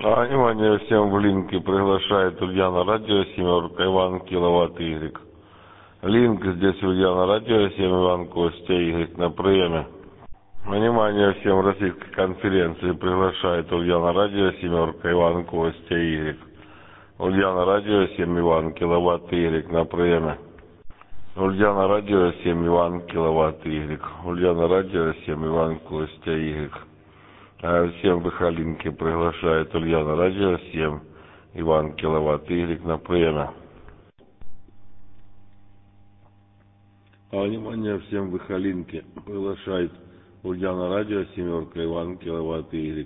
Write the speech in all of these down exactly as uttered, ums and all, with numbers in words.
А, внимание, всем в линке приглашает Ульяна Радио, семерка, Иван, киловатт Y. Линк здесь Ульяна Радио, семь, Иван, Костя, Y на приеме. Внимание, всем российской конференции приглашает Ульяна Радио, семерка, Иван, Костя, Y. Ульяна Радио, семь, Иван, киловатт Y на приеме. Ульяна Радио, семь, Иван, киловатт Y. Ульяна Радио, семь, Иван, Костя, Y. Всем в Ихалинке приглашает Ульяна Радио, семь, Иван, киловатт Y на приеме. А внимание, всем в Ихалинке приглашает Ульяна Радио, семерка, Иван, киловатт Y.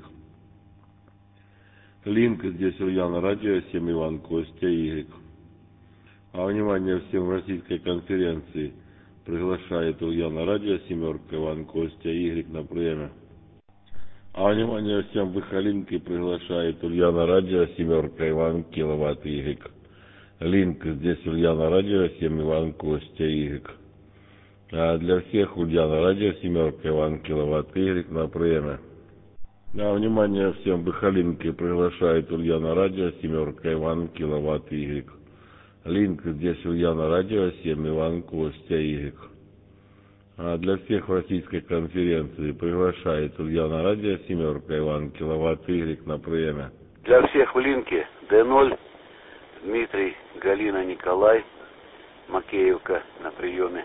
Линк здесь Ульяна Радио, семь, Иван, Костя, Y. А внимание, всем в российской конференции приглашает Ульяна Радио, семерка, Иван, Костя, Y на приеме. А внимание, всем в Ихалинке приглашает Ульяна Радио, семерка, Иван, киловатт Y. Линк здесь Ульяна Радио, семь, Иван, Костя, Y. А для всех Ульяна Радио, семерка, Иван, киловатт Y на приеме. А внимание, всем в Ихалинке приглашает Ульяна Радио, семерка, Иван, киловатт Y. Линк здесь Ульяна Радио, семь, Иван, Костя, Y. А для всех в российской конференции приглашает Ульяна Радио, семерка, Иван, киловатт Y на приеме. Для всех в линке Д ноль, Дмитрий, Галина, Николай, Макеевка на приеме.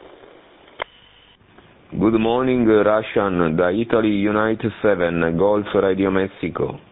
Good morning, Russian, da Italy United seven, Golf Radio Mexico.